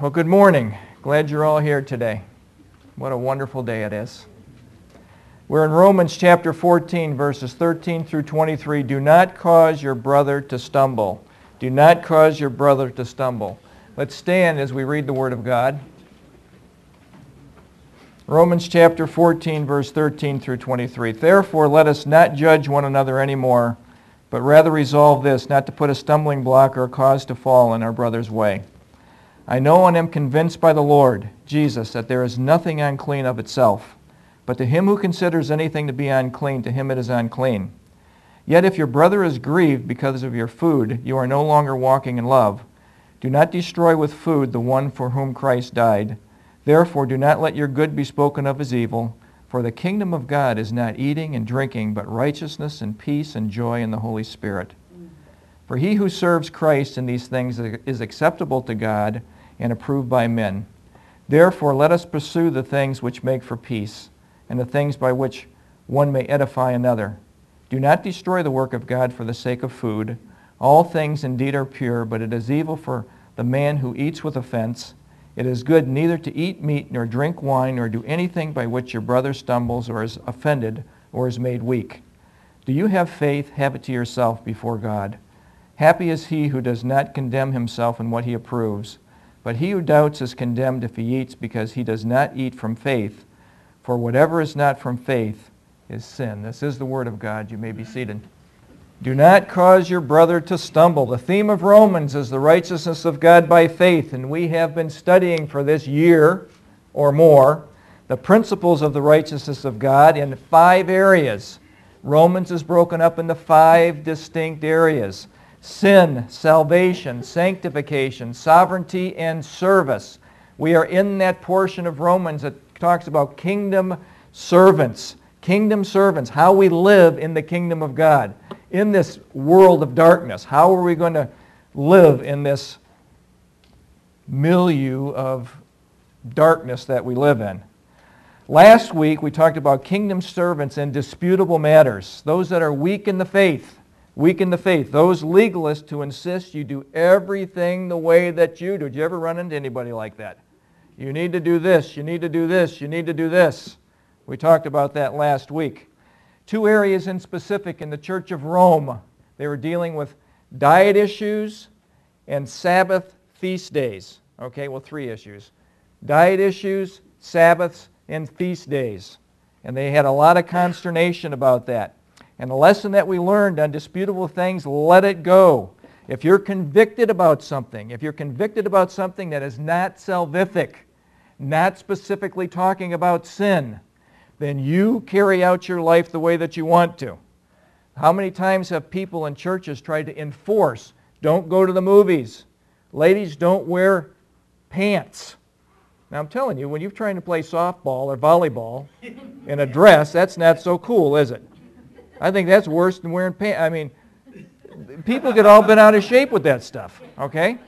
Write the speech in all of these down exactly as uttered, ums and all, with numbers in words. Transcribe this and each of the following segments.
Well, good morning. Glad you're all here today. What a wonderful day it is. We're in Romans chapter fourteen, verses thirteen through twenty-three. Do not cause your brother to stumble. Do not cause your brother to stumble. Let's stand as we read the Word of God. Romans chapter fourteen, verse thirteen through twenty-three. Therefore, let us not judge one another anymore, but rather resolve this, not to put a stumbling block or a cause to fall in our brother's way. I know and am convinced by the Lord Jesus that there is nothing unclean of itself, but to him who considers anything to be unclean, to him it is unclean. Yet if your brother is grieved because of your food, you are no longer walking in love. Do not destroy with food the one for whom Christ died. Therefore do not let your good be spoken of as evil, for the kingdom of God is not eating and drinking, but righteousness and peace and joy in the Holy Spirit. For he who serves Christ in these things is acceptable to God and approved by men. Therefore let us pursue the things which make for peace, and the things by which one may edify another. Do not destroy the work of God for the sake of food. All things indeed are pure, but it is evil for the man who eats with offense. It is good neither to eat meat, nor drink wine, nor do anything by which your brother stumbles or is offended or is made weak. Do you have faith? Have it to yourself before God. Happy is he who does not condemn himself in what he approves. But he who doubts is condemned if he eats, because he does not eat from faith. For whatever is not from faith is sin. This is the word of God. You may be seated. Do not cause your brother to stumble. The theme of Romans is the righteousness of God by faith, and we have been studying for this year or more the principles of the righteousness of God in five areas. Romans is broken up into five distinct areas: sin, salvation, sanctification, sovereignty, and service. We are in that portion of Romans that talks about kingdom servants. Kingdom servants, how we live in the kingdom of God. In this world of darkness, how are we going to live in this milieu of darkness that we live in? Last week we talked about kingdom servants in disputable matters, those that are weak in the faith. Weak in the faith. Those legalists who insist you do everything the way that you do. Did you ever run into anybody like that? You need to do this, you need to do this, you need to do this. We talked about that last week. Two areas in specific in the Church of Rome. They were dealing with diet issues and Sabbath feast days. Okay, well, three issues. Diet issues, Sabbaths, and feast days. And they had a lot of consternation about that. And the lesson that we learned on disputable things, let it go. If you're convicted about something, if you're convicted about something that is not salvific, not specifically talking about sin, then you carry out your life the way that you want to. How many times have people in churches tried to enforce, don't go to the movies, ladies don't wear pants? Now I'm telling you, when you're trying to play softball or volleyball in a dress, that's not so cool, is it? I think that's worse than wearing pants. I mean, people get all bent out of shape with that stuff, okay?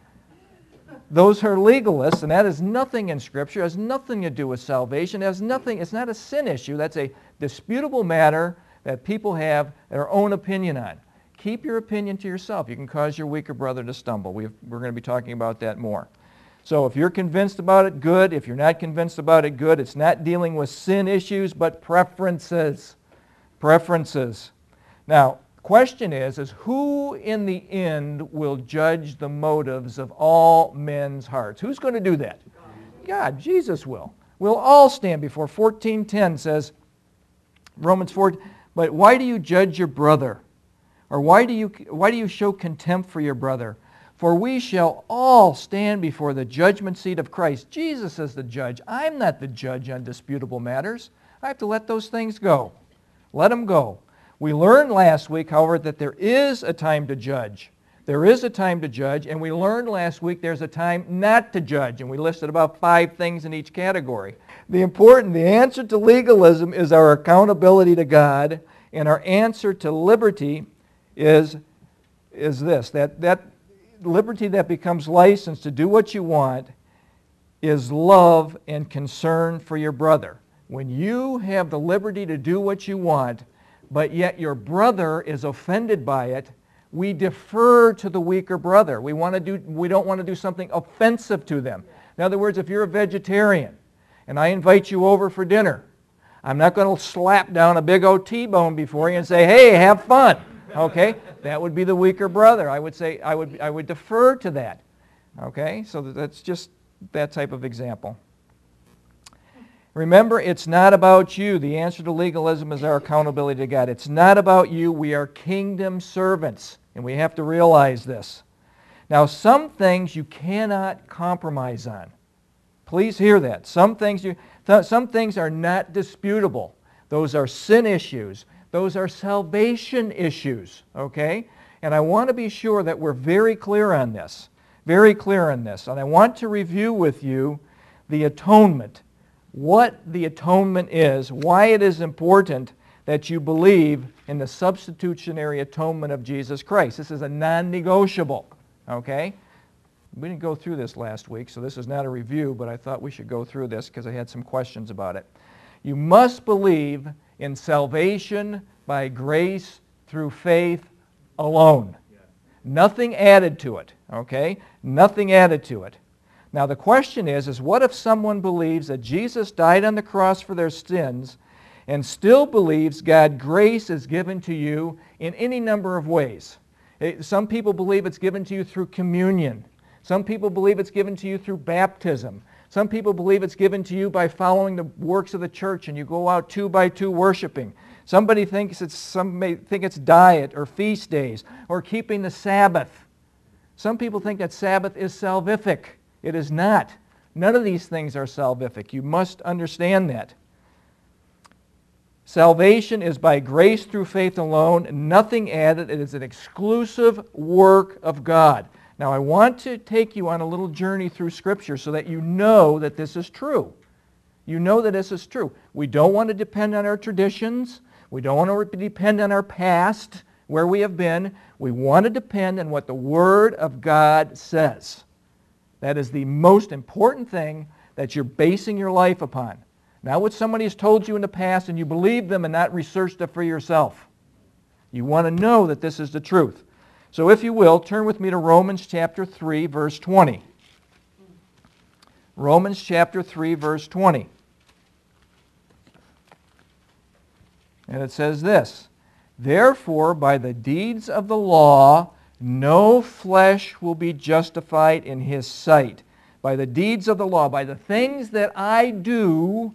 Those are legalists, and that is nothing in Scripture. It has nothing to do with salvation. It has nothing, it's not a sin issue. That's a disputable matter that people have their own opinion on. Keep your opinion to yourself. You can cause your weaker brother to stumble. We've, we're going to be talking about that more. So if you're convinced about it, good. If you're not convinced about it, good. It's not dealing with sin issues, but preferences. Preferences. Now, the question is, is who in the end will judge the motives of all men's hearts? Who's going to do that? God. Jesus will. We'll all stand before. fourteen ten says, Romans four, but why do you judge your brother? Or why do you, why do you show contempt for your brother? For we shall all stand before the judgment seat of Christ. Jesus is the judge. I'm not the judge on disputable matters. I have to let those things go. Let them go. We learned last week, however, that there is a time to judge. There is a time to judge, and we learned last week there's a time not to judge, and we listed about five things in each category. The important, the answer to legalism is our accountability to God, and our answer to liberty is, is this, that, that liberty that becomes license to do what you want is love and concern for your brother. When you have the liberty to do what you want, but yet your brother is offended by it, we defer to the weaker brother. We want to do, we don't want to do something offensive to them. In other words, if you're a vegetarian and I invite you over for dinner, I'm not going to slap down a big old T-bone before you and say, hey, have fun. Okay? That would be the weaker brother. I would say, I would, I would defer to that. Okay? So that's just that type of example. Remember, it's not about you. The answer to legalism is our accountability to God. It's not about you. We are kingdom servants, and we have to realize this. Now, some things you cannot compromise on. Please hear that. Some things, you, th- some things are not disputable. Those are sin issues. Those are salvation issues, okay? And I want to be sure that we're very clear on this, very clear on this. And I want to review with you the atonement, what the atonement is, why it is important that you believe in the substitutionary atonement of Jesus Christ. This is a non-negotiable, okay? We didn't go through this last week, so this is not a review, but I thought we should go through this because I had some questions about it. You must believe in salvation by grace through faith alone. Nothing added to it, okay? Nothing added to it. Now the question is, is what if someone believes that Jesus died on the cross for their sins and still believes God's grace is given to you in any number of ways? Some people believe it's given to you through communion. Some people believe it's given to you through baptism. Some people believe it's given to you by following the works of the church and you go out two by two worshiping. Somebody thinks it's, some may think it's diet or feast days or keeping the Sabbath. Some people think that Sabbath is salvific. It is not. None of these things are salvific. You must understand that. Salvation is by grace through faith alone, nothing added. It is an exclusive work of God. Now I want to take you on a little journey through Scripture so that you know that this is true. You know that this is true. We don't want to depend on our traditions. We don't want to depend on our past, where we have been. We want to depend on what the Word of God says. That is the most important thing that you're basing your life upon. Not what somebody has told you in the past and you believe them and not researched it for yourself. You want to know that this is the truth. So if you will, turn with me to Romans chapter three, verse twenty. Romans chapter three, verse twenty. And it says this, "Therefore, by the deeds of the law, no flesh will be justified in his sight." By the deeds of the law, by the things that I do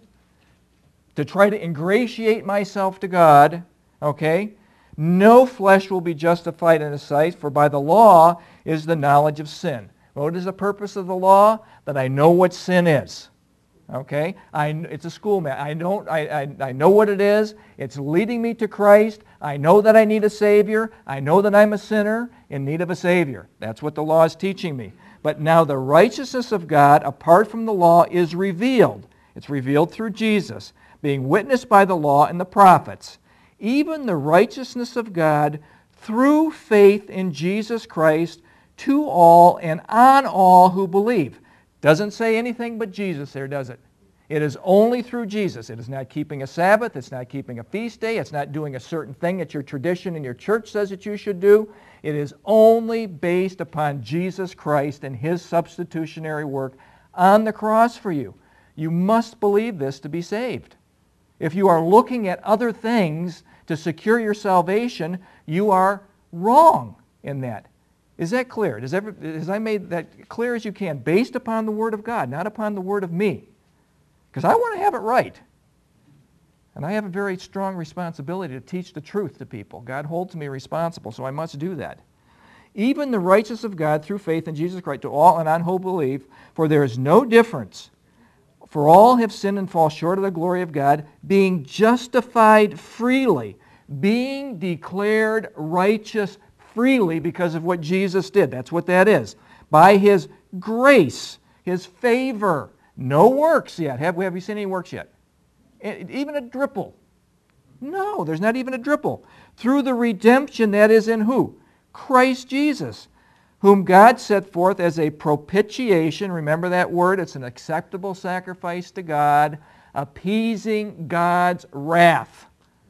to try to ingratiate myself to God, okay, no flesh will be justified in his sight, for by the law is the knowledge of sin. What is the purpose of the law? That I know what sin is. Okay? I, it's a schoolmate. I, don't, I, I, I know what it is. It's leading me to Christ. I know that I need a Savior. I know that I'm a sinner in need of a Savior. That's what the law is teaching me. But now the righteousness of God, apart from the law, is revealed. It's revealed through Jesus, being witnessed by the law and the prophets. Even the righteousness of God through faith in Jesus Christ to all and on all who believe. Doesn't say anything but Jesus there, does it? It is only through Jesus. It is not keeping a Sabbath. It's not keeping a feast day. It's not doing a certain thing that your tradition and your church says that you should do. It is only based upon Jesus Christ and His substitutionary work on the cross for you. You must believe this to be saved. If you are looking at other things to secure your salvation, you are wrong in that. Is that clear? Does every, has I made that clear as you can, based upon the Word of God, not upon the word of me? Because I want to have it right. And I have a very strong responsibility to teach the truth to people. God holds me responsible, so I must do that. Even the righteousness of God through faith in Jesus Christ to all and on who believe, for there is no difference. For all have sinned and fall short of the glory of God, being justified freely, being declared righteous freely because of what Jesus did. That's what that is. By His grace, His favor. No works yet. Have, have you seen any works yet? Even a dripple. No, there's not even a dripple. Through the redemption that is in who? Christ Jesus, whom God set forth as a propitiation. Remember that word? It's an acceptable sacrifice to God, appeasing God's wrath.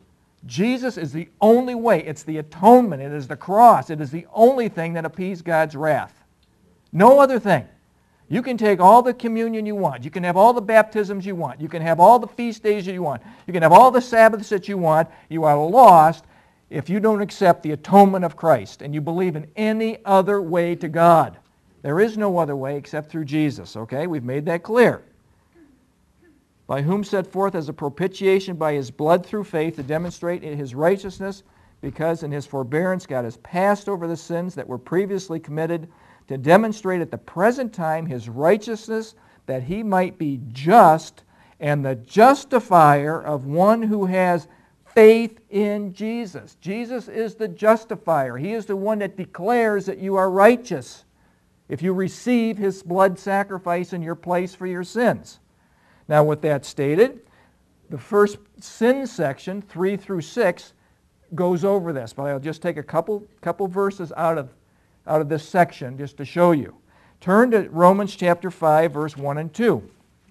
Jesus is the only way. It's the atonement. It is the cross. It is the only thing that appeases God's wrath. No other thing. You can take all the communion you want. You can have all the baptisms you want. You can have all the feast days that you want. You can have all the Sabbaths that you want. You are lost if you don't accept the atonement of Christ and you believe in any other way to God. There is no other way except through Jesus, okay? We've made that clear. By whom set forth as a propitiation by his blood through faith to demonstrate his righteousness, because in his forbearance God has passed over the sins that were previously committed, to demonstrate at the present time his righteousness, that he might be just and the justifier of one who has faith in Jesus. Jesus is the justifier. He is the one that declares that you are righteous if you receive his blood sacrifice in your place for your sins. Now, with that stated, the first sin section, three through six, goes over this, but I'll just take a couple, couple verses out of out of this section just to show you. Turn to Romans chapter five, verse one and two.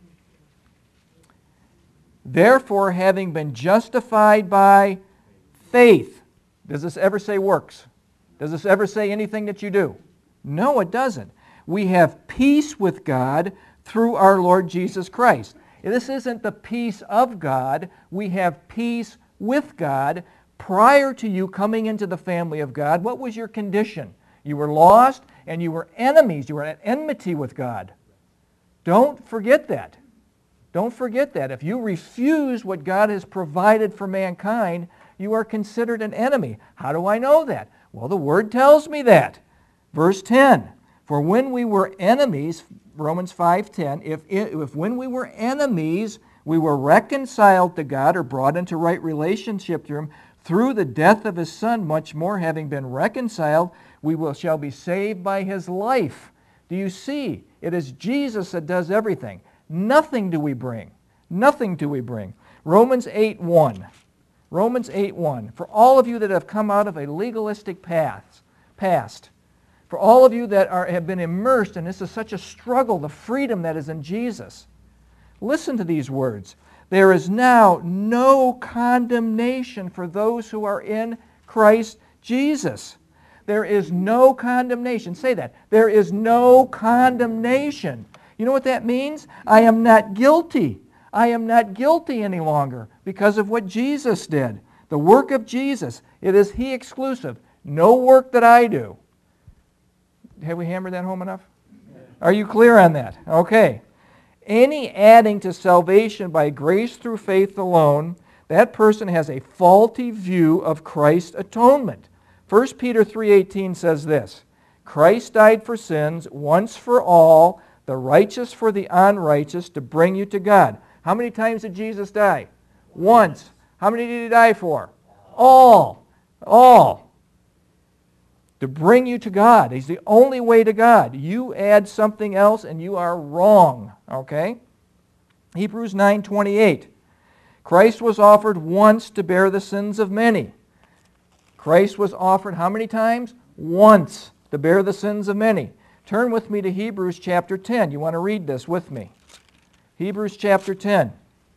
Therefore, having been justified by faith. Does this ever say works? Does this ever say anything that you do? No, it doesn't. We have peace with God through our Lord Jesus Christ. This isn't the peace of God. We have peace with God. Prior to you coming into the family of God, what was your condition? You were lost and you were enemies. You were at enmity with God. Don't forget that. Don't forget that. If you refuse what God has provided for mankind, you are considered an enemy. How do I know that? Well, the Word tells me that. Verse ten, for when we were enemies, Romans five ten, if, if when we were enemies, we were reconciled to God or brought into right relationship to Him through the death of His Son, much more having been reconciled, we will, shall be saved by His life. Do you see? It is Jesus that does everything. Nothing do we bring. Nothing do we bring. Romans eight one. Romans eight one. For all of you that have come out of a legalistic path, past, for all of you that are, have been immersed, and this is such a struggle, the freedom that is in Jesus, listen to these words. There is now no condemnation for those who are in Christ Jesus. There is no condemnation. Say that. There is no condemnation. You know what that means? I am not guilty. I am not guilty any longer because of what Jesus did. The work of Jesus. It is He exclusive. No work that I do. Have we hammered that home enough? Are you clear on that? Okay. Any adding to salvation by grace through faith alone, that person has a faulty view of Christ's atonement. First Peter three eighteen says this, Christ died for sins once for all, the righteous for the unrighteous, to bring you to God. How many times did Jesus die? Once. How many did He die for? All. All. To bring you to God. He's the only way to God. You add something else and you are wrong. Okay? Hebrews nine twenty-eight. Christ was offered once to bear the sins of many. Christ was offered how many times? Once to bear the sins of many. Turn with me to Hebrews chapter ten. You want to read this with me. Hebrews chapter ten.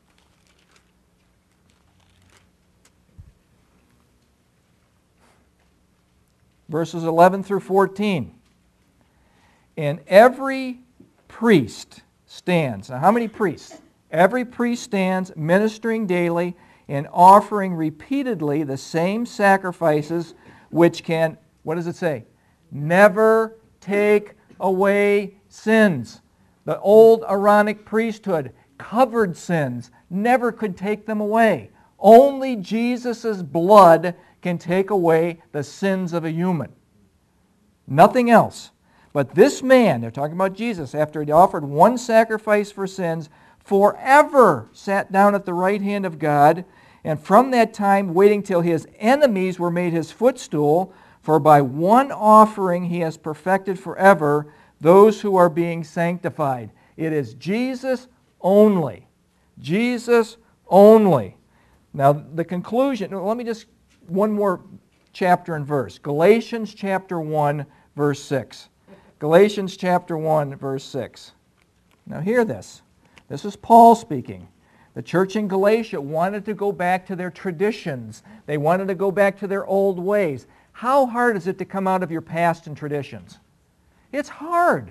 Verses eleven through fourteen. And every priest stands. Now, how many priests? Every priest stands ministering daily and offering repeatedly the same sacrifices which can, what does it say? Never take away sins. The old Aaronic priesthood covered sins, never could take them away. Only Jesus' blood can take away the sins of a human. Nothing else. But this man, they're talking about Jesus, after he offered one sacrifice for sins, forever sat down at the right hand of God, and from that time waiting till his enemies were made his footstool, for by one offering he has perfected forever those who are being sanctified. It is Jesus only. Jesus only. Now the conclusion, let me just, one more chapter and verse. Galatians chapter one, verse six. Galatians chapter one, verse six. Now hear this. This is Paul speaking. The church in Galatia wanted to go back to their traditions. They wanted to go back to their old ways. How hard is it to come out of your past and traditions? It's hard.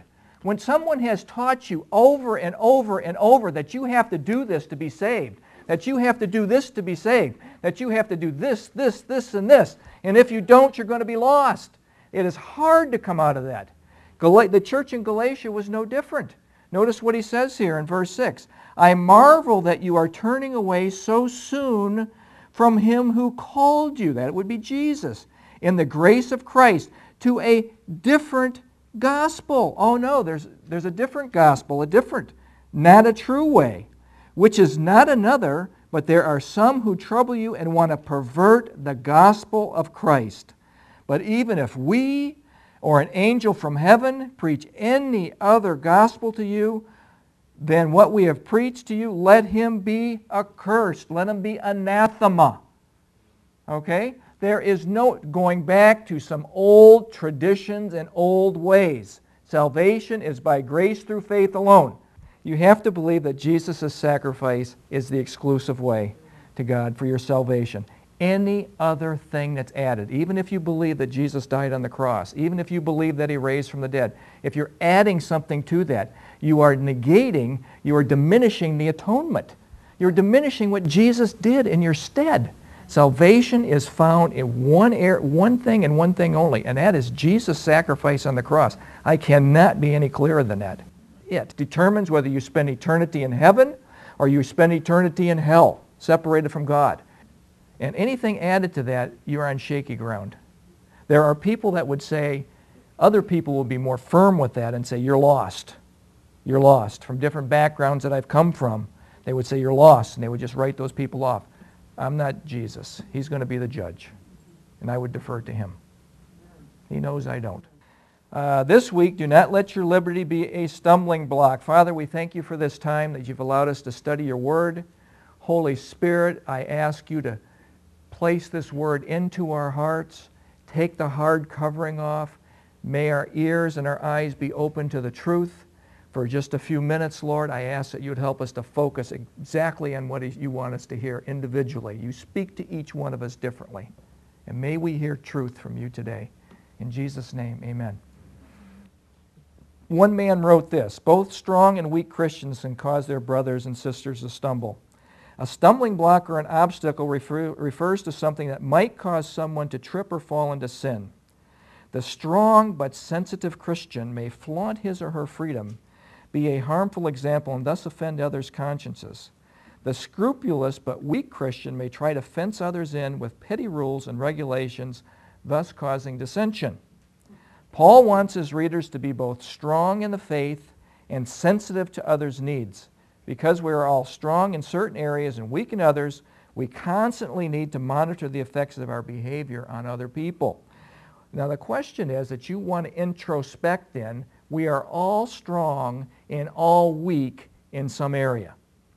When someone has taught you over and over and over that you have to do this to be saved, that you have to do this to be saved, that you have to do this, this, this, and this, and if you don't, you're going to be lost. It is hard to come out of that. Gal- the church in Galatia was no different. Notice what he says here in verse six. I marvel that you are turning away so soon from him who called you, that would be Jesus, in the grace of Christ, to a different gospel. Oh no, there's, there's a different gospel, a different, not a true way, which is not another, but there are some who trouble you and want to pervert the gospel of Christ. But even if we or an angel from heaven preach any other gospel to you than what we have preached to you, let him be accursed. Let him be anathema. Okay? There is no going back to some old traditions and old ways. Salvation is by grace through faith alone. You have to believe that Jesus' sacrifice is the exclusive way to God for your salvation. Any other thing that's added, even if you believe that Jesus died on the cross, even if you believe that he raised from the dead, if you're adding something to that, you are negating, you are diminishing the atonement. You're diminishing what Jesus did in your stead. Salvation is found in one air, one thing and one thing only, and that is Jesus' sacrifice on the cross. I cannot be any clearer than that. It determines whether you spend eternity in heaven or you spend eternity in hell, separated from God. And anything added to that, you're on shaky ground. There are people that would say, other people will be more firm with that and say, you're lost. You're lost. From different backgrounds that I've come from, they would say, you're lost, and they would just write those people off. I'm not Jesus. He's going to be the judge, and I would defer to him. He knows I don't. Uh, this week, do not let your liberty be a stumbling block. Father, we thank you for this time that you've allowed us to study your word. Holy Spirit, I ask you to place this word into our hearts. Take the hard covering off. May our ears and our eyes be open to the truth. For just a few minutes, Lord, I ask that you would help us to focus exactly on what you want us to hear individually. You speak to each one of us differently. And may we hear truth from you today. In Jesus' name, amen. One man wrote this, both strong and weak Christians can cause their brothers and sisters to stumble. A stumbling block or an obstacle refer, refers to something that might cause someone to trip or fall into sin. The strong but sensitive Christian may flaunt his or her freedom, be a harmful example, and thus offend others' consciences. The scrupulous but weak Christian may try to fence others in with petty rules and regulations, thus causing dissension. Paul wants his readers to be both strong in the faith and sensitive to others' needs. Because we are all strong in certain areas and weak in others, we constantly need to monitor the effects of our behavior on other people. Now the question is that you want to introspect in, we are all strong and all weak in some area.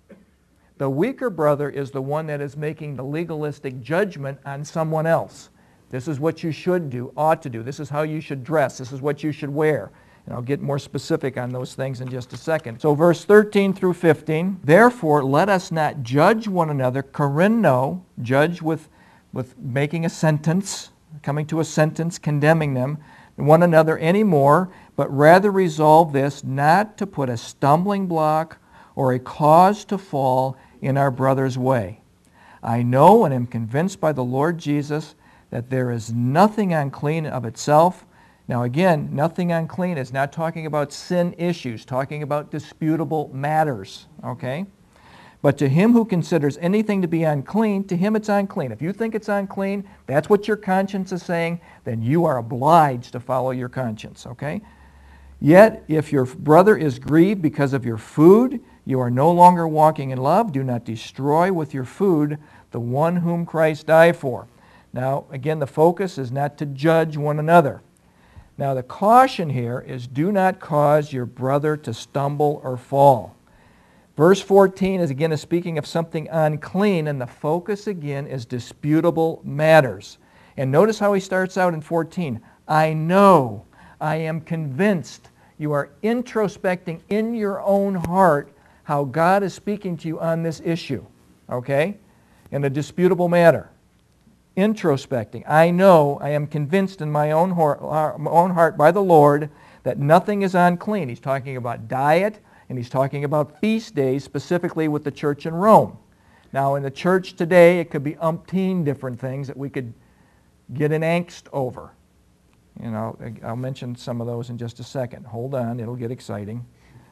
The weaker brother is the one that is making the legalistic judgment on someone else. This is what you should do, ought to do. This is how you should dress. This is what you should wear. And I'll get more specific on those things in just a second. So verse thirteen through fifteen, therefore let us not judge one another, karinno, judge with, with making a sentence, coming to a sentence, condemning them, one another anymore, but rather resolve this, not to put a stumbling block or a cause to fall in our brother's way. I know and am convinced by the Lord Jesus that there is nothing unclean of itself. Now again, nothing unclean is not talking about sin issues, talking about disputable matters, okay? But to him who considers anything to be unclean, to him it's unclean. If you think it's unclean, that's what your conscience is saying, then you are obliged to follow your conscience, okay? Yet, if your brother is grieved because of your food, you are no longer walking in love. Do not destroy with your food the one whom Christ died for. Now, again, the focus is not to judge one another. Now, the caution here is do not cause your brother to stumble or fall. Verse fourteen is again is speaking of something unclean, and the focus again is disputable matters. And notice how he starts out in fourteen. I know, I am convinced. You are introspecting in your own heart how God is speaking to you on this issue, okay, in a disputable matter. Introspecting. I know, I am convinced in my own heart, own heart by the Lord that nothing is unclean. He's talking about diet, and he's talking about feast days, specifically with the church in Rome. Now, in the church today, it could be umpteen different things that we could get in angst over. You know, I'll mention some of those in just a second. Hold on, it'll get exciting.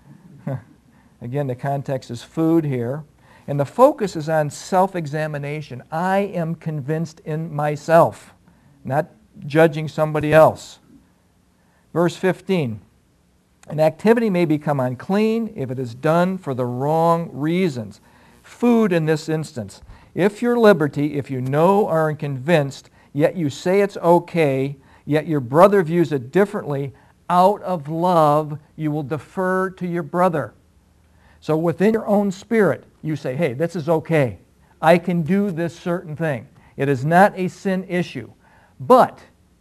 Again, the context is food here. And the focus is on self-examination. I am convinced in myself, not judging somebody else. Verse fifteen, an activity may become unclean if it is done for the wrong reasons. Food in this instance. If your liberty, if you know or are convinced, yet you say it's okay, yet your brother views it differently, out of love you will defer to your brother. So within your own spirit, you say, hey, this is okay. I can do this certain thing. It is not a sin issue. But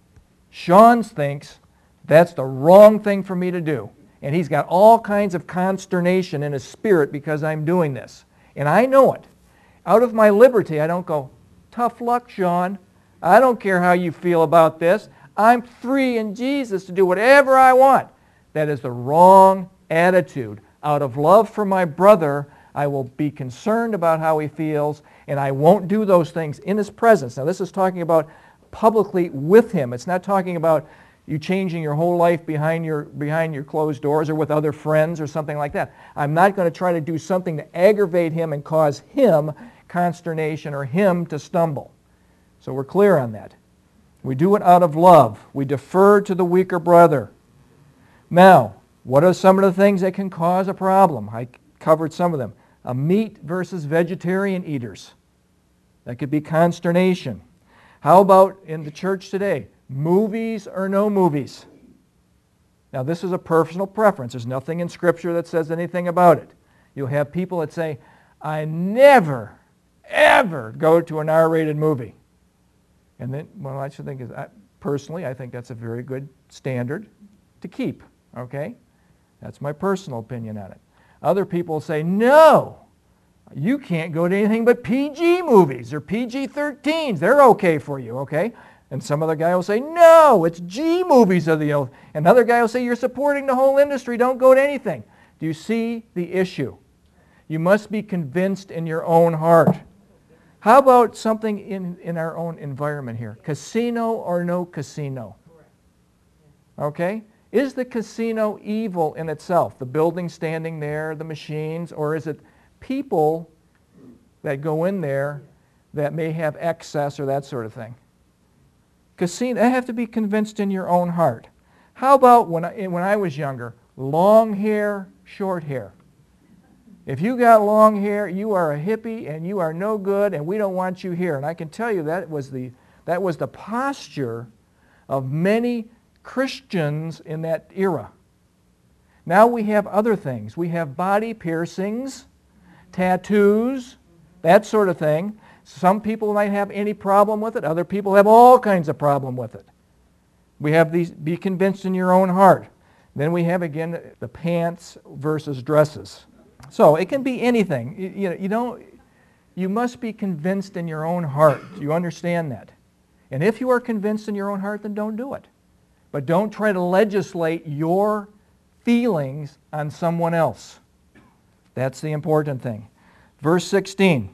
Sean thinks that's the wrong thing for me to do. And he's got all kinds of consternation in his spirit because I'm doing this. And I know it. Out of my liberty, I don't go, tough luck, Sean. I don't care how you feel about this. I'm free in Jesus to do whatever I want. That is the wrong attitude. Out of love for my brother, I will be concerned about how he feels, and I won't do those things in his presence. Now, this is talking about publicly with him. It's not talking about you changing your whole life behind your, behind your closed doors or with other friends or something like that. I'm not going to try to do something to aggravate him and cause him consternation or him to stumble. So we're clear on that. We do it out of love. We defer to the weaker brother. Now, what are some of the things that can cause a problem? I covered some of them. A meat versus vegetarian eaters. That could be consternation. How about in the church today? Movies or no movies? Now, this is a personal preference. There's nothing in Scripture that says anything about it. You'll have people that say, I never, ever go to an R-rated movie. And then, well, I should think, is, I, personally, I think that's a very good standard to keep, okay? That's my personal opinion on it. Other people say, no, you can't go to anything but P G movies or P G thirteens. They're okay for you, okay? And some other guy will say, no, it's G movies are the oath. Another guy will say, you're supporting the whole industry. Don't go to anything. Do you see the issue? You must be convinced in your own heart. How about something in, in our own environment here? Casino or no casino? Okay? Is the casino evil in itself? The building standing there, the machines, or is it people that go in there that may have excess or that sort of thing? Casino, I have to be convinced in your own heart. How about when I, when I was younger, long hair, short hair? If you got long hair, you are a hippie and you are no good and we don't want you here. And I can tell you that was the, that was the posture of many Christians in that era. Now we have other things. We have body piercings, tattoos, that sort of thing. Some people might have any problem with it. Other people have all kinds of problem with it. We have these, be convinced in your own heart. Then we have, again, the pants versus dresses. So it can be anything. You, you know, you don't, you must be convinced in your own heart. You understand that. And if you are convinced in your own heart, then don't do it. But don't try to legislate your feelings on someone else. That's the important thing. Verse sixteen.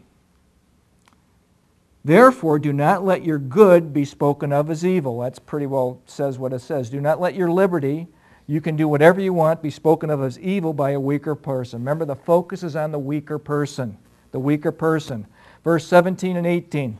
Therefore, do not let your good be spoken of as evil. That's pretty well says what it says. Do not let your liberty, you can do whatever you want, be spoken of as evil by a weaker person. Remember, the focus is on the weaker person. The weaker person. Verse seventeen and eighteen.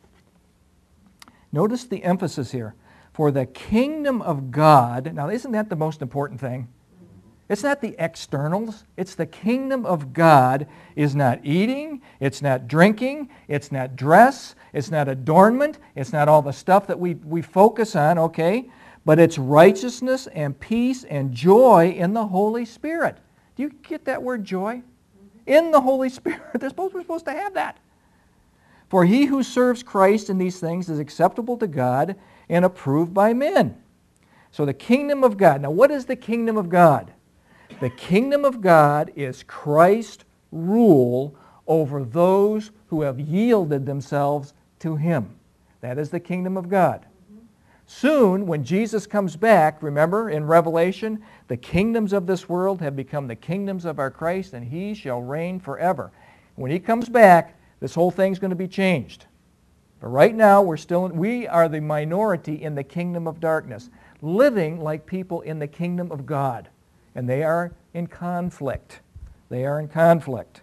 Notice the emphasis here. For the kingdom of God, now isn't that the most important thing? It's not the externals. It's the kingdom of God is not eating, it's not drinking, it's not dress, it's not adornment, it's not all the stuff that we, we focus on, okay? But it's righteousness and peace and joy in the Holy Spirit. Do you get that word joy? In the Holy Spirit. They're supposed, we're supposed to have that. For he who serves Christ in these things is acceptable to God and approved by men. So the kingdom of God. Now what is the kingdom of God? The kingdom of God is Christ's rule over those who have yielded themselves to him. That is the kingdom of God. Soon, when Jesus comes back, remember in Revelation, the kingdoms of this world have become the kingdoms of our Christ, and he shall reign forever. When he comes back, this whole thing's going to be changed. But right now, we're still, we are the minority in the kingdom of darkness, living like people in the kingdom of God. And they are in conflict. They are in conflict.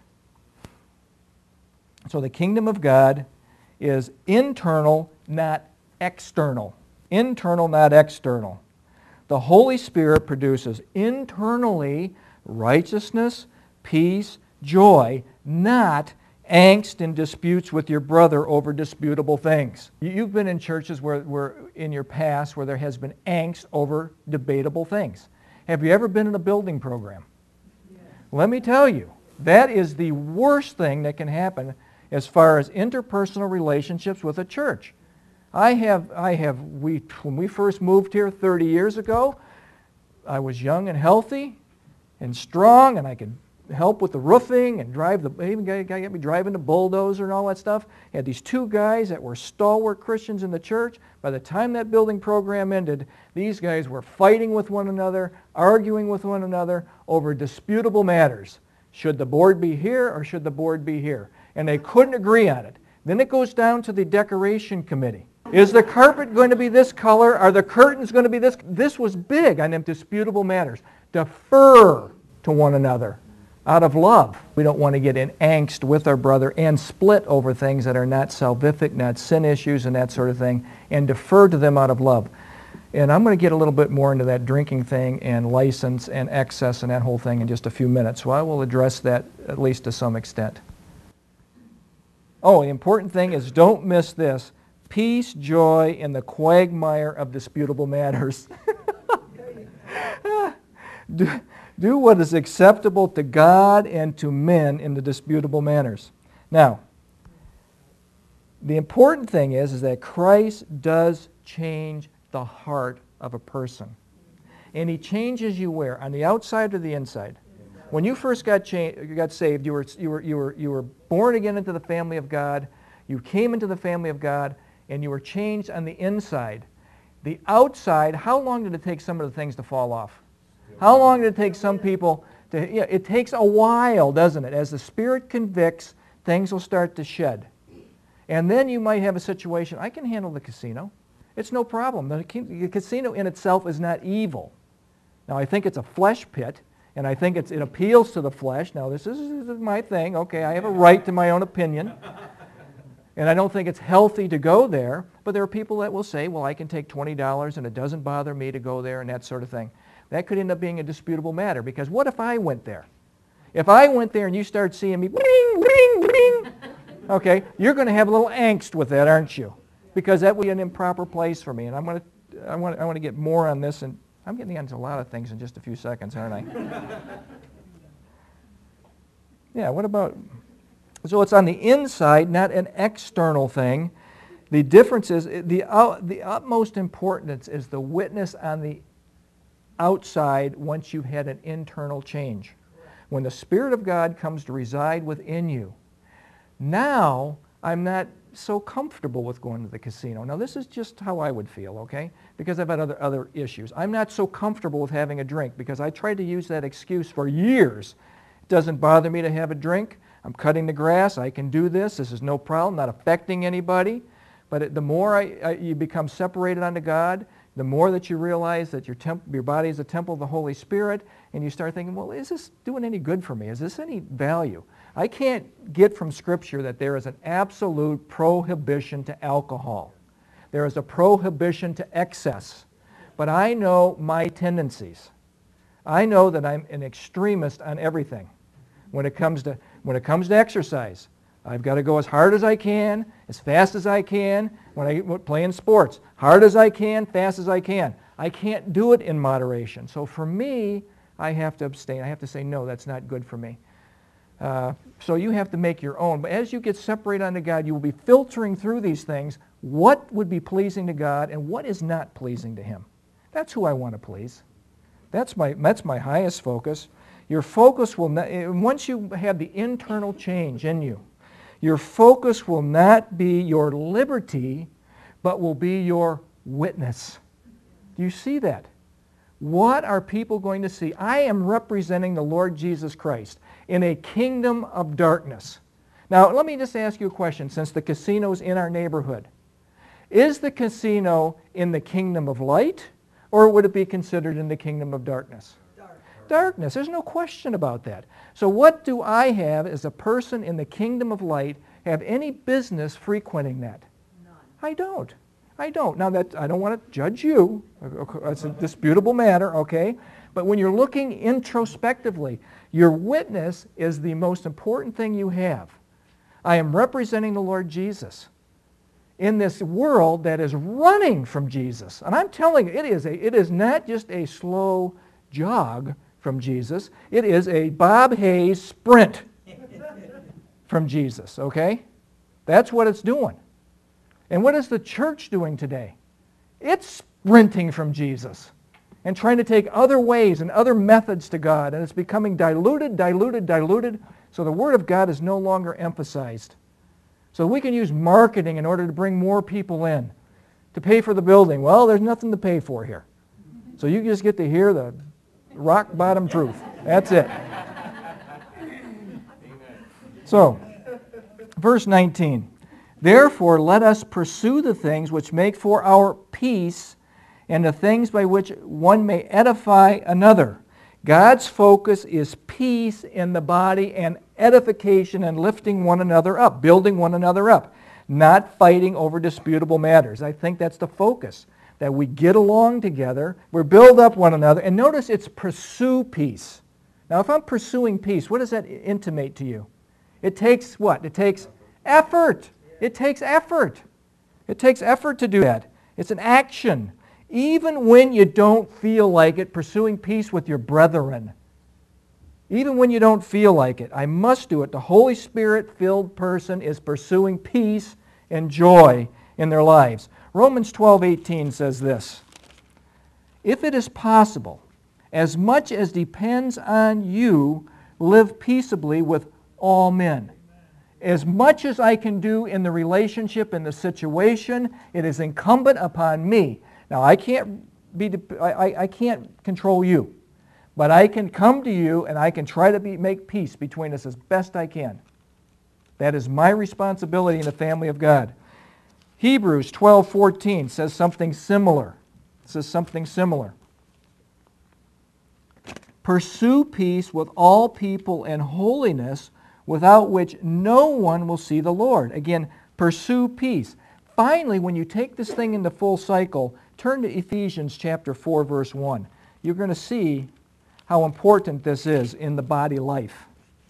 So the kingdom of God is internal, not external. Internal, not external. The Holy Spirit produces internally righteousness, peace, joy, not angst and disputes with your brother over disputable things. You've been in churches where, where in your past where there has been angst over debatable things. Have you ever been in a building program? Yes. Let me tell you, that is the worst thing that can happen as far as interpersonal relationships with a church. I have, I have, we, when we first moved here thirty years ago, I was young and healthy and strong, and I could help with the roofing and drive the, even guy got me driving the bulldozer and all that stuff. I had these two guys that were stalwart Christians in the church. By the time that building program ended, these guys were fighting with one another, arguing with one another over disputable matters. Should the board be here or should the board be here? And they couldn't agree on it. Then it goes down to the decoration committee. Is the carpet going to be this color? Are the curtains going to be this? This was big on them disputable matters. Defer to one another out of love. We don't want to get in angst with our brother and split over things that are not salvific, not sin issues and that sort of thing, and defer to them out of love. And I'm going to get a little bit more into that drinking thing and license and excess and that whole thing in just a few minutes. So I will address that at least to some extent. Oh, the important thing is don't miss this. Peace, joy, in the quagmire of disputable matters. do, do what is acceptable to God and to men in the disputable matters. Now, the important thing is, is that Christ does change the heart of a person. And he changes you where? On the outside or the inside? When you first got, cha- got saved, you were, you, were, you, were, you were born again into the family of God. You came into the family of God, and you were changed on the inside. The outside, how long did it take some of the things to fall off? How long did it take some people to, yeah, it takes a while, doesn't it? As the Spirit convicts, things will start to shed. And then you might have a situation, I can handle the casino. It's no problem. The, the casino in itself is not evil. Now, I think it's a flesh pit, and I think it's, it appeals to the flesh. Now, this is, this is my thing. Okay, I have a right to my own opinion. And I don't think it's healthy to go there, but there are people that will say, well, I can take twenty dollars and it doesn't bother me to go there and that sort of thing. That could end up being a disputable matter, because what if I went there? If I went there and you start seeing me, bling, bling, bling, okay, you're going to have a little angst with that, aren't you? Because that would be an improper place for me. And I'm going to, I want, I want to get more on this, and I'm getting into a lot of things in just a few seconds, aren't I? Yeah, what about... So it's on the inside, not an external thing. The difference is, the, uh, the utmost importance is the witness on the outside once you've had an internal change. When the Spirit of God comes to reside within you, now I'm not so comfortable with going to the casino. Now this is just how I would feel, okay? Because I've had other, other issues. I'm not so comfortable with having a drink because I tried to use that excuse for years. It doesn't bother me to have a drink. I'm cutting the grass. I can do this. This is no problem. Not affecting anybody. But it, the more I, I, you become separated unto God, the more that you realize that your, temp, your body is a temple of the Holy Spirit, and you start thinking, well, is this doing any good for me? Is this any value? I can't get from Scripture that there is an absolute prohibition to alcohol. There is a prohibition to excess. But I know my tendencies. I know that I'm an extremist on everything. When it comes to when it comes to exercise, I've got to go as hard as I can, as fast as I can. When I play in sports, hard as I can, fast as I can. I can't do it in moderation. So for me, I have to abstain. I have to say, no, that's not good for me. Uh, so you have to make your own. But as you get separated unto God, you will be filtering through these things. What would be pleasing to God and what is not pleasing to Him? That's who I want to please. That's my, that's my highest focus. Your focus will not, once you have the internal change in you, your focus will not be your liberty, but will be your witness. Do you see that? What are people going to see? I am representing the Lord Jesus Christ in a kingdom of darkness. Now, let me just ask you a question, since the casino's in our neighborhood. Is the casino in the kingdom of light, or would it be considered in the kingdom of darkness? Dark. Darkness. There's no question about that. So what do I have as a person in the kingdom of light have any business frequenting that? None. I don't. I don't. Now, that I don't want to judge you. It's a disputable matter, okay? But when you're looking introspectively, your witness is the most important thing you have. I am representing the Lord Jesus in this world that is running from Jesus. And I'm telling you, it is, a, it is not just a slow jog from Jesus. It is a Bob Hayes sprint from Jesus, okay? That's what it's doing. And what is the church doing today? It's sprinting from Jesus and trying to take other ways and other methods to God. And it's becoming diluted, diluted, diluted, so the Word of God is no longer emphasized. So we can use marketing in order to bring more people in, to pay for the building. Well, there's nothing to pay for here. So you just get to hear the rock bottom truth. That's it. So, verse nineteen. Therefore, let us pursue the things which make for our peace and the things by which one may edify another. God's focus is peace in the body and edification and lifting one another up, building one another up, not fighting over disputable matters. I think that's the focus, that we get along together, we build up one another, and notice it's pursue peace. Now, if I'm pursuing peace, what does that intimate to you? It takes what? It takes effort. It takes effort. It takes effort to do that. It's an action. Even when you don't feel like it, pursuing peace with your brethren. Even when you don't feel like it, I must do it. The Holy Spirit-filled person is pursuing peace and joy in their lives. Romans twelve eighteen says this, if it is possible, as much as depends on you, live peaceably with all men. As much as I can do in the relationship, in the situation, it is incumbent upon me. Now, I can't be, I, I can't control you, but I can come to you and I can try to be, make peace between us as best I can. That is my responsibility in the family of God. Hebrews twelve fourteen says something similar. It says something similar. Pursue peace with all people and holiness, without which no one will see the Lord. Again, pursue peace. Finally, when you take this thing into full cycle, turn to Ephesians chapter four, verse one. You're going to see how important this is in the body life.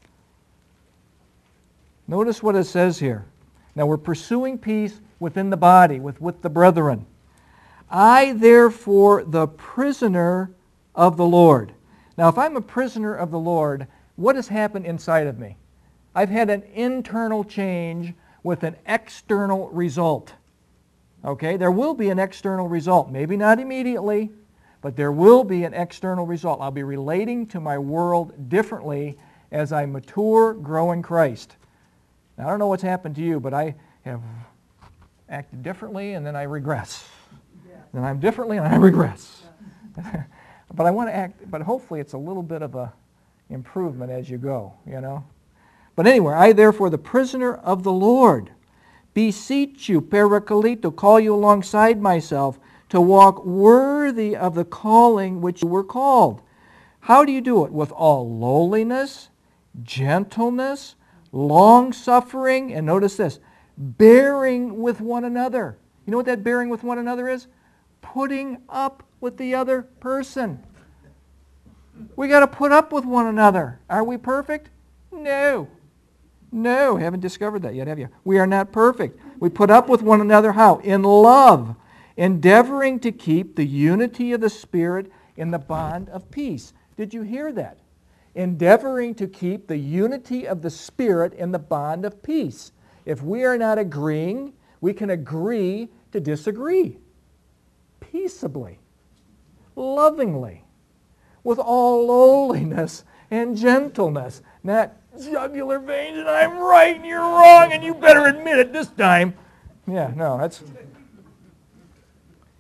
Notice what it says here. Now, we're pursuing peace within the body, with, with the brethren. I, therefore, the prisoner of the Lord. Now, if I'm a prisoner of the Lord, what has happened inside of me? I've had an internal change with an external result. Okay, there will be an external result. Maybe not immediately, but there will be an external result. I'll be relating to my world differently as I mature, grow in Christ. Now, I don't know what's happened to you, but I have acted differently and then I regress. Yeah. Then I'm differently and I regress. Yeah. But I want to act, but hopefully it's a little bit of a improvement as you go, you know. But anyway, I therefore, the prisoner of the Lord, beseech you, Parakalito, call you alongside myself, to walk worthy of the calling which you were called. How do you do it? With all lowliness, gentleness, long-suffering, and notice this, bearing with one another. You know what that bearing with one another is? Putting up with the other person. We got to put up with one another. Are we perfect? No. No, haven't discovered that yet, have you? We are not perfect. We put up with one another how? In love, endeavoring to keep the unity of the Spirit in the bond of peace. Did you hear that? Endeavoring to keep the unity of the Spirit in the bond of peace. If we are not agreeing, we can agree to disagree. Peaceably, lovingly, with all lowliness and gentleness, not jugular veins and I'm right and you're wrong and you better admit it this time. Yeah, no, that's...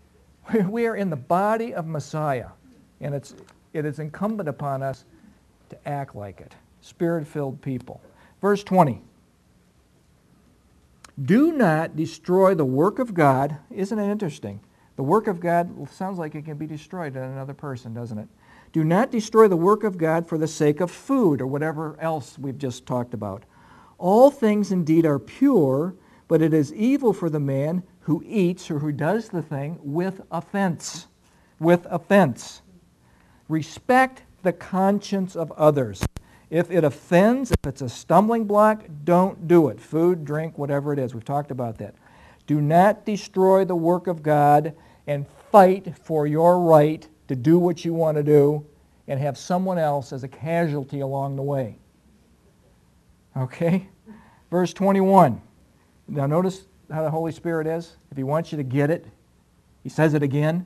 We are in the body of Messiah, and it's, it is incumbent upon us to act like it. Spirit-filled people. Verse twenty. Do not destroy the work of God. Isn't it interesting? The work of God sounds like it can be destroyed in another person, doesn't it? Do not destroy the work of God for the sake of food or whatever else we've just talked about. All things indeed are pure, but it is evil for the man who eats or who does the thing with offense. With offense. Respect the conscience of others. If it offends, if it's a stumbling block, don't do it. Food, drink, whatever it is. We've talked about that. Do not destroy the work of God and fight for your right to do what you want to do and have someone else as a casualty along the way. Okay? Verse twenty-one. Now notice how the Holy Spirit is. If He wants you to get it, He says it again.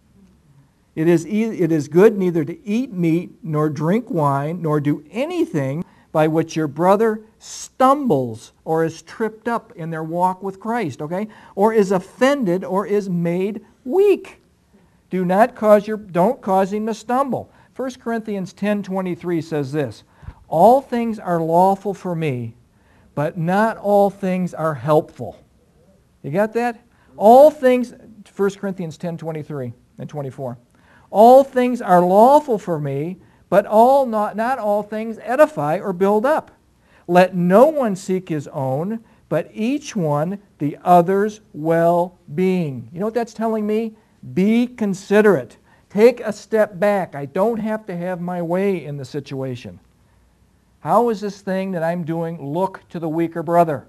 It is, it is good neither to eat meat, nor drink wine, nor do anything by which your brother stumbles or is tripped up in their walk with Christ, okay? Or is offended or is made weak. Do not cause your, don't cause him to stumble. First Corinthians ten twenty-three says this, all things are lawful for me, but not all things are helpful. You got that? All things, First Corinthians ten twenty-three and twenty-four. All things are lawful for me, but all not, not all things edify or build up. Let no one seek his own, but each one the other's well-being. You know what that's telling me? Be considerate. Take a step back. I don't have to have my way in the situation. How is this thing that I'm doing look to the weaker brother?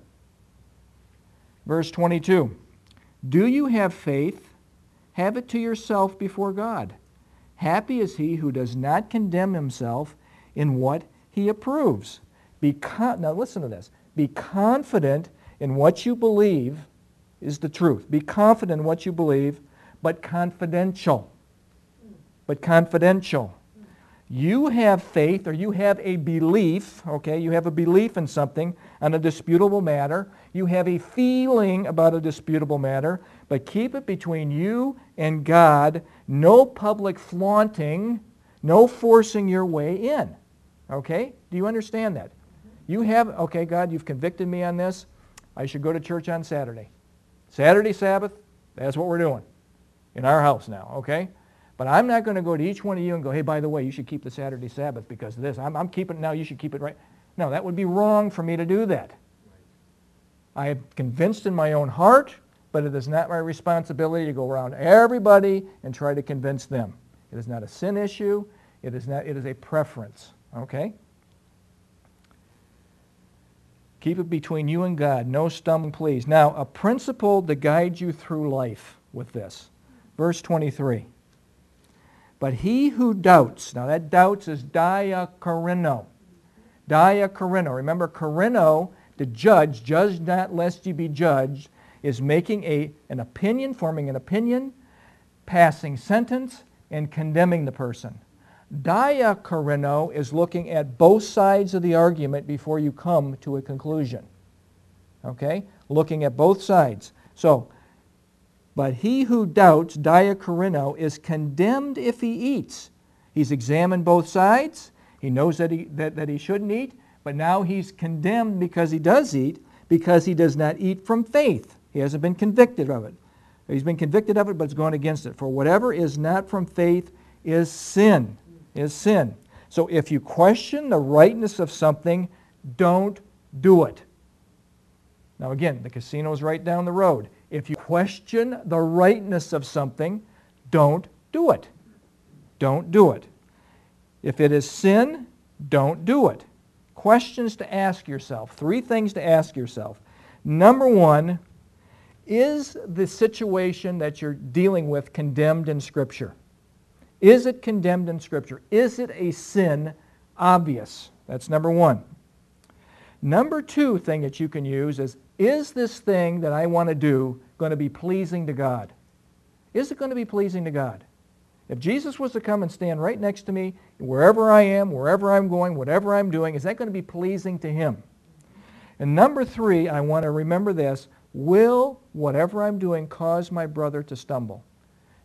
Verse twenty-two. Do you have faith? Have it to yourself before God. Happy is he who does not condemn himself in what he approves. Be con- now listen to this. Be confident in what you believe is the truth. Be confident in what you believe, but confidential. But confidential. You have faith or you have a belief, okay? You have a belief in something on a disputable matter. You have a feeling about a disputable matter, but keep it between you and God. No public flaunting, no forcing your way in. Okay? Do you understand that? You have, okay, God, you've convicted me on this. I should go to church on Saturday. Saturday Sabbath, that's what we're doing in our house now, okay? But I'm not going to go to each one of you and go, hey, by the way, you should keep the Saturday Sabbath because of this. I'm, I'm keeping it now, you should keep it right. No, that would be wrong for me to do that. I am convinced in my own heart, but it is not my responsibility to go around everybody and try to convince them. It is not a sin issue. It is not. It is a preference. Okay? Keep it between you and God. No stumbling, please. Now, a principle to guide you through life with this. Verse twenty-three. But he who doubts, now that doubts is diakorino. Diakorino. Remember, korino, to judge, judge not lest ye be judged, is making a, an opinion, forming an opinion, passing sentence, and condemning the person. Diakorino is looking at both sides of the argument before you come to a conclusion. Okay? Looking at both sides. So, but he who doubts, diakorino, is condemned if he eats. He's examined both sides. He knows that he, that, that he shouldn't eat, but now he's condemned because he does eat, because he does not eat from faith. He hasn't been convicted of it. He's been convicted of it, but it's gone against it. For whatever is not from faith is sin, is sin. So if you question the rightness of something, don't do it. Now again, the casino's right down the road. If you question the rightness of something, don't do it. Don't do it. If it is sin, don't do it. Questions to ask yourself. Three things to ask yourself. Number one, is the situation that you're dealing with condemned in Scripture? Is it condemned in Scripture? Is it a sin obvious? That's number one. Number two thing that you can use is, is this thing that I want to do going to be pleasing to God? Is it going to be pleasing to God? If Jesus was to come and stand right next to me, wherever I am, wherever I'm going, whatever I'm doing, is that going to be pleasing to Him? And number three, I want to remember this, will whatever I'm doing cause my brother to stumble?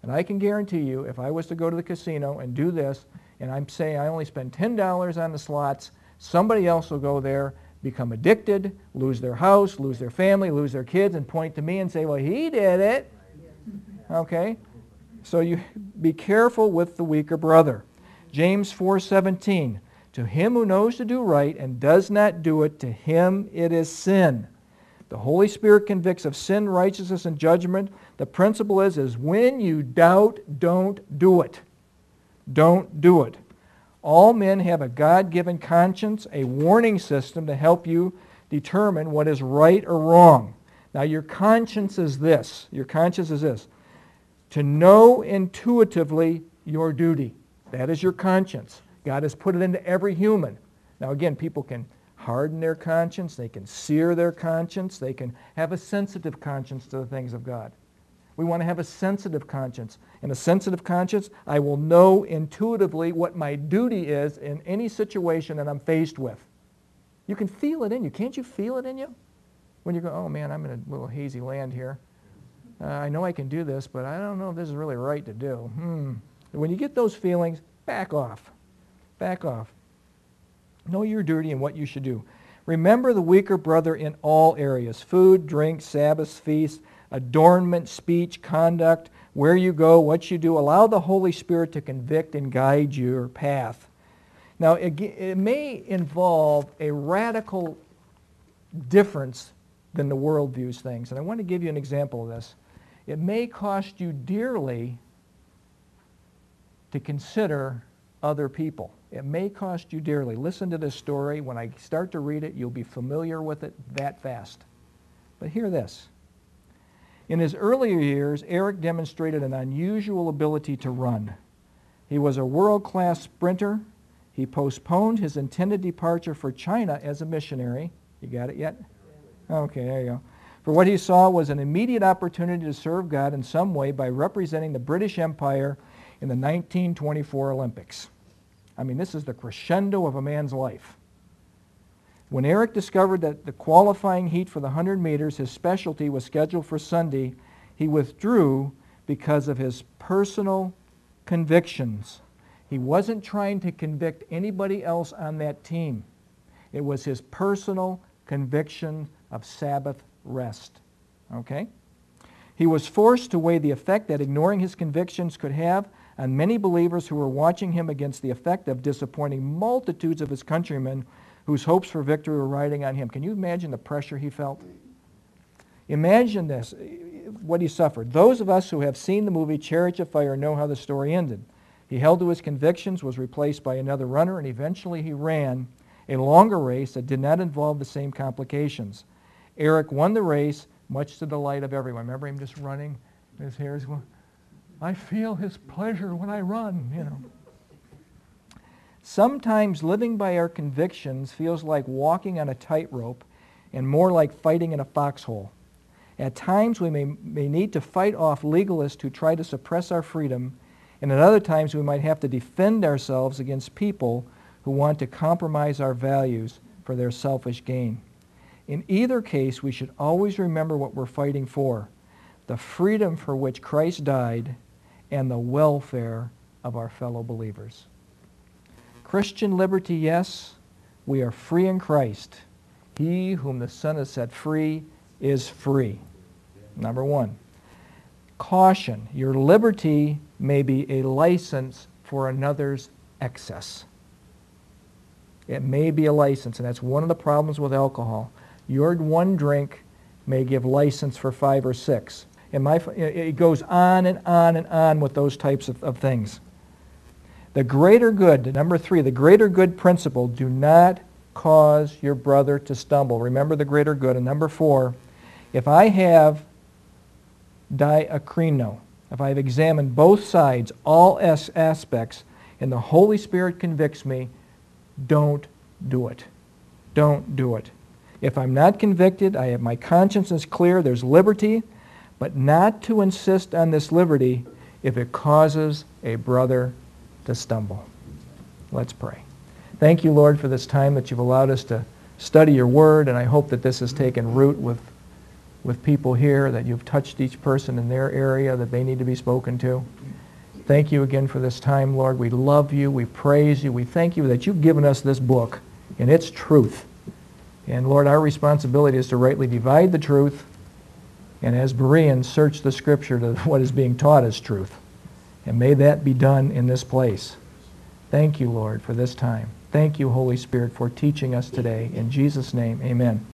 And I can guarantee you, if I was to go to the casino and do this, and I'm saying I only spend ten dollars on the slots, somebody else will go there, become addicted, lose their house, lose their family, lose their kids, and point to me and say, well, he did it. Okay? So you be careful with the weaker brother. James four seventeen, to him who knows to do right and does not do it, to him it is sin. The Holy Spirit convicts of sin, righteousness, and judgment. The principle is, is when you doubt, don't do it. Don't do it. All men have a God-given conscience, a warning system to help you determine what is right or wrong. Now your conscience is this. Your conscience is this. To know intuitively your duty. That is your conscience. God has put it into every human. Now again, people can harden their conscience, they can sear their conscience, they can have a sensitive conscience to the things of God. We want to have a sensitive conscience. In a sensitive conscience, I will know intuitively what my duty is in any situation that I'm faced with. You can feel it in you. Can't you feel it in you? When you go, oh man, I'm in a little hazy land here. Uh, I know I can do this, but I don't know if this is really right to do. Hmm. When you get those feelings, back off. Back off. Know your duty and what you should do. Remember the weaker brother in all areas. Food, drink, Sabbath, feast, adornment, speech, conduct, where you go, what you do. Allow the Holy Spirit to convict and guide your path. Now, it, it may involve a radical difference than the world views things. And I want to give you an example of this. It may cost you dearly to consider other people. It may cost you dearly. Listen to this story. When I start to read it, you'll be familiar with it that fast. But hear this. In his earlier years, Eric demonstrated an unusual ability to run. He was a world-class sprinter. He postponed his intended departure for China as a missionary. You got it yet? Okay, there you go. For what he saw was an immediate opportunity to serve God in some way by representing the British Empire in the nineteen twenty-four Olympics. I mean, this is the crescendo of a man's life. When Eric discovered that the qualifying heat for the one hundred meters, his specialty, was scheduled for Sunday, he withdrew because of his personal convictions. He wasn't trying to convict anybody else on that team. It was his personal conviction of Sabbath rest. Okay? He was forced to weigh the effect that ignoring his convictions could have on many believers who were watching him against the effect of disappointing multitudes of his countrymen whose hopes for victory were riding on him. Can you imagine the pressure he felt? Imagine this, what he suffered. Those of us who have seen the movie Chariots of Fire know how the story ended. He held to his convictions, was replaced by another runner, and eventually he ran a longer race that did not involve the same complications. Eric won the race, much to the delight of everyone. Remember him just running? His hair is going, I feel his pleasure when I run, you know. Sometimes living by our convictions feels like walking on a tightrope and more like fighting in a foxhole. At times we may, may need to fight off legalists who try to suppress our freedom, and at other times we might have to defend ourselves against people who want to compromise our values for their selfish gain. In either case, we should always remember what we're fighting for, the freedom for which Christ died and the welfare of our fellow believers. Christian liberty, yes, we are free in Christ. He whom the Son has set free is free. Number one. Caution, your liberty may be a license for another's excess. It may be a license, and that's one of the problems with alcohol. Your one drink may give license for five or six. And my, it goes on and on and on with those types of, of things. The greater good, number three, the greater good principle, do not cause your brother to stumble. Remember the greater good. And number four, if I have diakrino, if I've examined both sides, all as aspects, and the Holy Spirit convicts me, don't do it. Don't do it. If I'm not convicted, I have my conscience is clear, there's liberty, but not to insist on this liberty if it causes a brother to stumble. Let's pray. Thank you, Lord, for this time that you've allowed us to study your word, and I hope that this has taken root with, with people here, that you've touched each person in their area that they need to be spoken to. Thank you again for this time, Lord. We love you. We praise you. We thank you that you've given us this book and its truth. And Lord, our responsibility is to rightly divide the truth, and as Bereans, search the Scripture to what is being taught as truth. And may that be done in this place. Thank you, Lord, for this time. Thank you, Holy Spirit, for teaching us today. In Jesus' name, amen.